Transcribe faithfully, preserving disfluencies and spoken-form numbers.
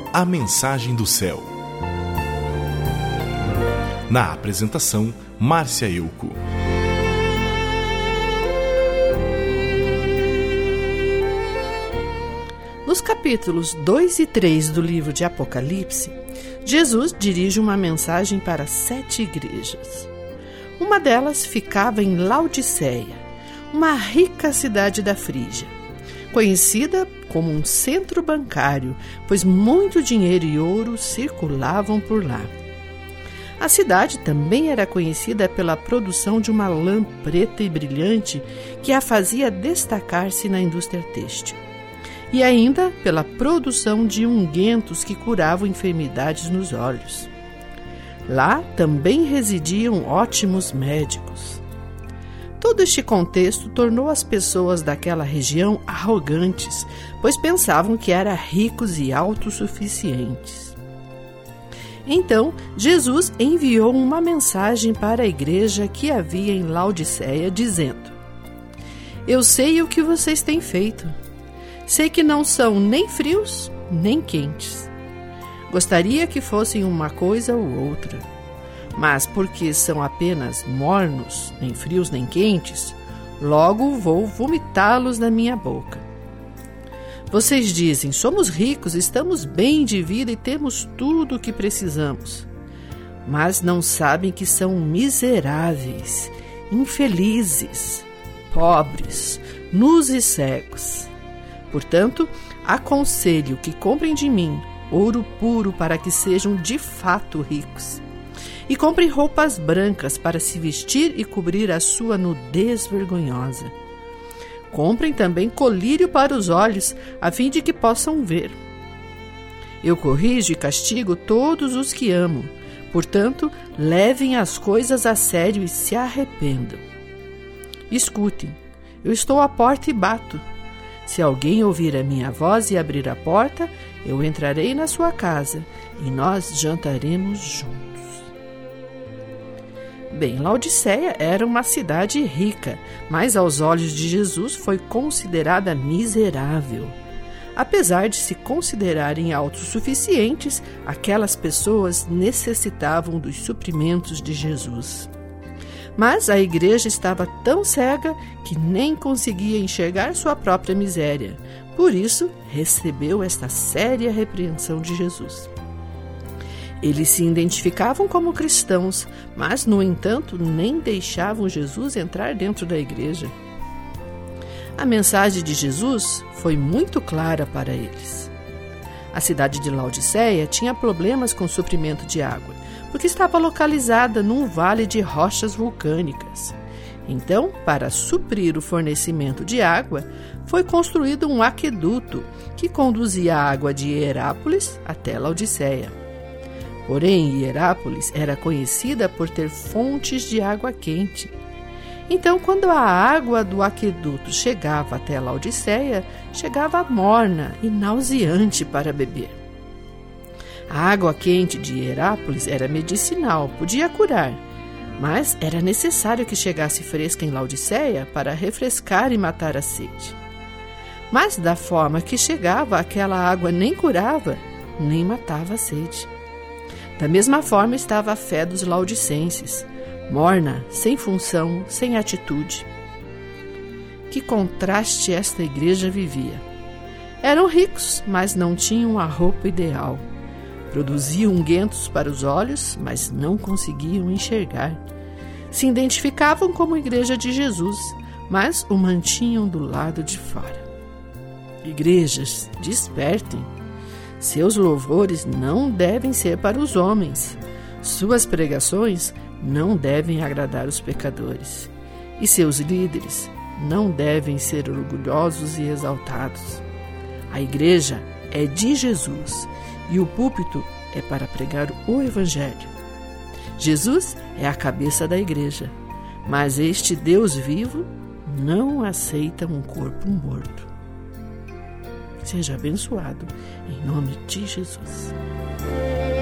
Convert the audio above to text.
A Mensagem do Céu. Na apresentação, Márcia Euco. Nos capítulos dois e três do livro de Apocalipse, Jesus dirige uma mensagem para sete igrejas. Uma delas ficava em Laodiceia, uma rica cidade da Frígia, conhecida como um centro bancário, pois muito dinheiro e ouro circulavam por lá. A cidade também era conhecida pela produção de uma lã preta e brilhante que a fazia destacar-se na indústria têxtil, e ainda pela produção de ungüentos que curavam enfermidades nos olhos. Lá também residiam ótimos médicos. Todo este contexto tornou as pessoas daquela região arrogantes, pois pensavam que eram ricos e autossuficientes. Então, Jesus enviou uma mensagem para a igreja que havia em Laodiceia, dizendo: Eu sei o que vocês têm feito. Sei que não são nem frios, nem quentes. Gostaria que fossem uma coisa ou outra. Mas porque são apenas mornos, nem frios nem quentes, logo vou vomitá-los da minha boca. Vocês dizem, somos ricos, estamos bem de vida e temos tudo o que precisamos. Mas não sabem que são miseráveis, infelizes, pobres, nus e cegos. Portanto, aconselho que comprem de mim ouro puro para que sejam de fato ricos. E comprem roupas brancas para se vestir e cobrir a sua nudez vergonhosa. Comprem também colírio para os olhos, a fim de que possam ver. Eu corrijo e castigo todos os que amo. Portanto, levem as coisas a sério e se arrependam. Escutem, eu estou à porta e bato. Se alguém ouvir a minha voz e abrir a porta, eu entrarei na sua casa e nós jantaremos juntos. Bem, Laodiceia era uma cidade rica, mas aos olhos de Jesus foi considerada miserável. Apesar de se considerarem autossuficientes, aquelas pessoas necessitavam dos suprimentos de Jesus. Mas a igreja estava tão cega que nem conseguia enxergar sua própria miséria. Por isso, recebeu esta séria repreensão de Jesus. Eles se identificavam como cristãos, mas, no entanto, nem deixavam Jesus entrar dentro da igreja. A mensagem de Jesus foi muito clara para eles. A cidade de Laodiceia tinha problemas com o suprimento de água, porque estava localizada num vale de rochas vulcânicas. Então, para suprir o fornecimento de água, foi construído um aqueduto que conduzia a água de Hierápolis até Laodiceia. Porém, Hierápolis era conhecida por ter fontes de água quente. Então, quando a água do aqueduto chegava até Laodiceia, chegava morna e nauseante para beber. A água quente de Hierápolis era medicinal, podia curar, mas era necessário que chegasse fresca em Laodiceia para refrescar e matar a sede. Mas da forma que chegava, aquela água nem curava, nem matava a sede. Da mesma forma estava a fé dos laodicenses, morna, sem função, sem atitude. Que contraste esta igreja vivia! Eram ricos, mas não tinham a roupa ideal. Produziam ungüentos para os olhos, mas não conseguiam enxergar. Se identificavam como igreja de Jesus, mas o mantinham do lado de fora. Igrejas, despertem! Seus louvores não devem ser para os homens. Suas pregações não devem agradar os pecadores. E seus líderes não devem ser orgulhosos e exaltados. A igreja é de Jesus e o púlpito é para pregar o Evangelho. Jesus é a cabeça da igreja, mas este Deus vivo não aceita um corpo morto. Seja abençoado, em nome de Jesus.